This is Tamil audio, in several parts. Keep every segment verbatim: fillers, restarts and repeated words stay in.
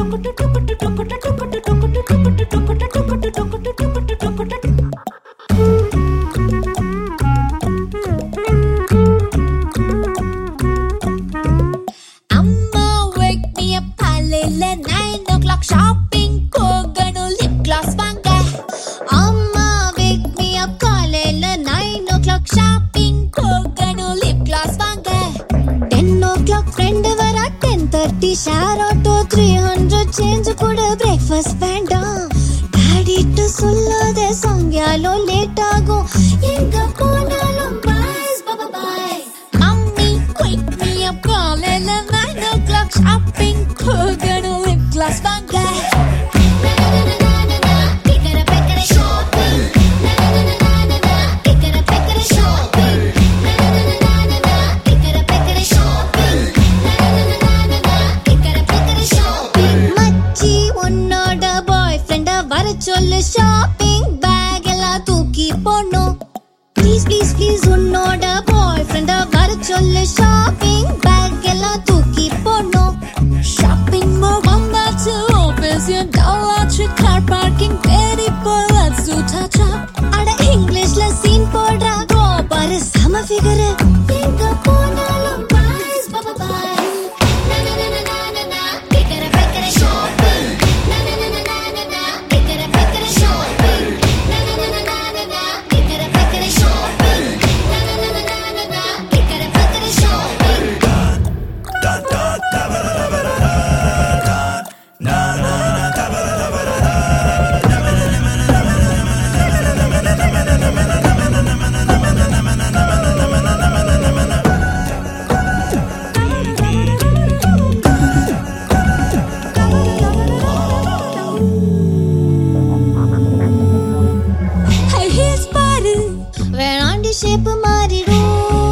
Share auto three hundred change kuda breakfast வேண்டாம் டாடிட்ட சொல்லாத சாங்கியாலோ லேட் ஆகும் எங்க போனாலும் பாய்ஸ் பாபா பாய் மம்மி wake me up காலையில nine o'clock shopping போகணும் lip gloss வாங்க சொல்லு ஷாப்பிங் பேக் எல்லாம் தூக்கி போடணும் ப்ளீஸ் ப்ளீஸ் ப்ளீஸ் உன்னோட பாய் ஃப்ரெண்ட வர சொல்லு ஷாப்பிங் பேக் எல்லாம் தூக்கி போடணும் ஷாப்பிங் மால் வந்தாச்சு ஆஃபீஸ் டவுலாச்சு கார் பார்க்கிங் தேடி போய் லெட்ஸ் டு டச் அப் அட இங்கிலீஷ்ல சீன் போடுறா கோ பாரு சம ஃபிகர் எங்க போனாலும் பாய்ஸ் பாபா பாய் shape மாறிடும்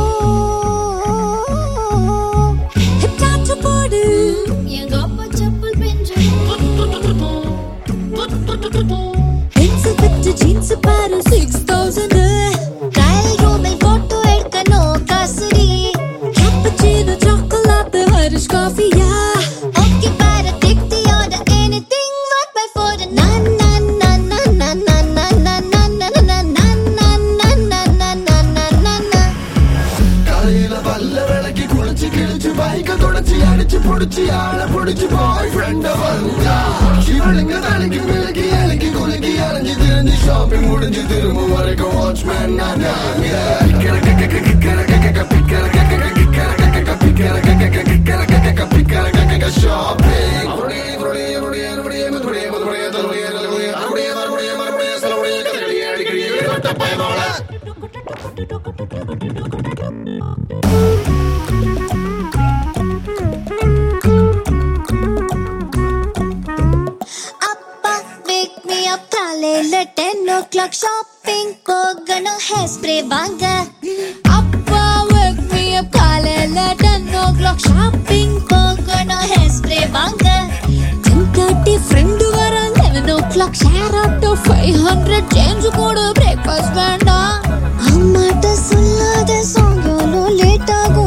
ஹிப் டாட் போடு எங்க அப்பா செப்பல் பெஞ்சிடும் ஜீன்ஸ் வித் ஜீன்ஸ் பாரு six thousand ட்ரையல் ரூமில் போட்டோ எடுக்கணும் காசுடி கேப்பச்சினோ சாக்லேட் ஹரிஷ் காஃபியா ஓகே பாரு take the order anything what by for na na na na na na na na na புடிச்சு ஆள புடிச்சு பாய் ஃப்ரெண்ட வந்தா இவளுங்க தலைக்கு விலகி இலக்கி குலுக்கி அலைஞ்சு திரிஞ்சு ஷாப்பிங் முடிஞ்சு திரும்ப வரைக்கும் வாட்ச்மேன் நான் ten o'clock shopping போகணும் hair spray வாங்க அப்பா wake me up காலையில ten o'clock shopping போகணும் hair spray வாங்க ten thirty friend வர eleven o'clock share auto five hundred change கூட breakfast வேண்டாம் அம்மாட்ட சொல்லாத சாயங்காலம் லேட் ஆகும்